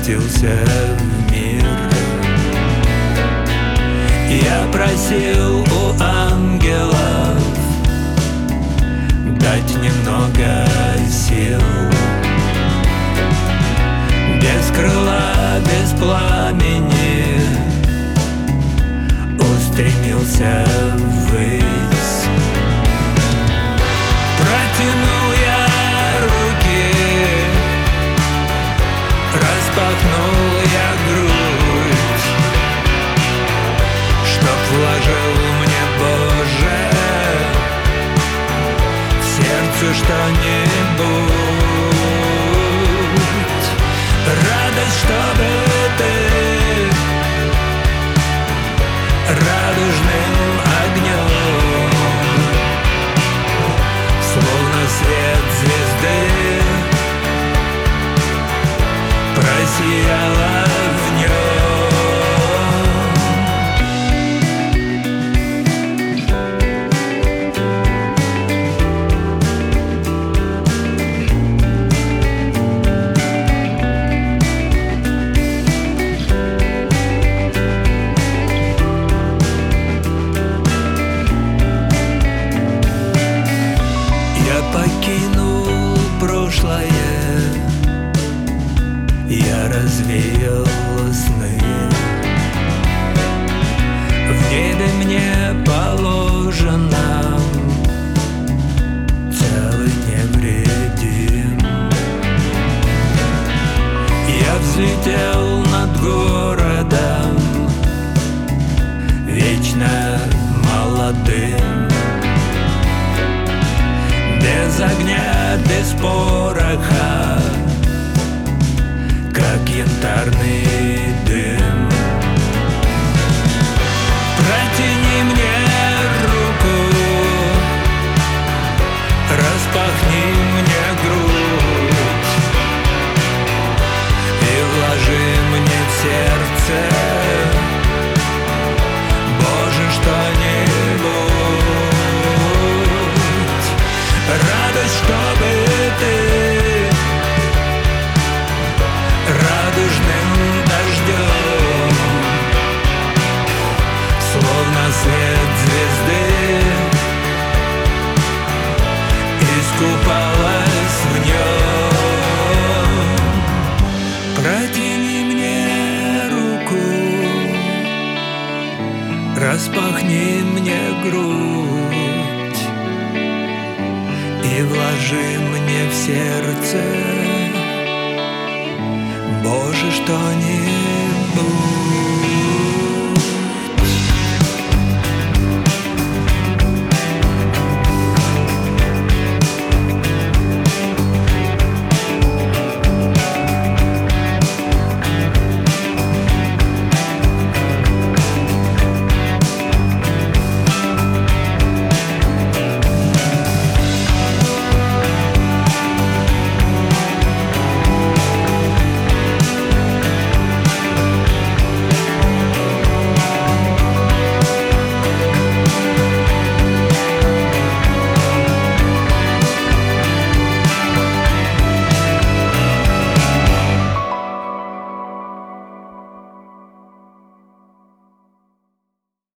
спустился в мир. Я просил у ангелов дать немного сил. Без крыла, без пламени устремился ввысь. Протянул я руки, распахнул я грудь, чтоб вложил мне, Боже, в сердце что-нибудь. Радость, чтобы ты радужным огнем, словно свет звезды, просияла в нем. Покинул прошлое, я развеял сны. В небе мне положено целый невредим. Я взлетел над городом вечно молодым. Без огня, без пороха, как янтарный дым. Протяни мне руку, распахни мне грудь и вложи мне в сердце, Боже, что-нибудь. Радость, чтобы ты радужным дождем, словно свет звезды, искупалась в нем. Протяни мне руку, распахни мне грудь и вложи мне в сердце, Боже, что-нибудь.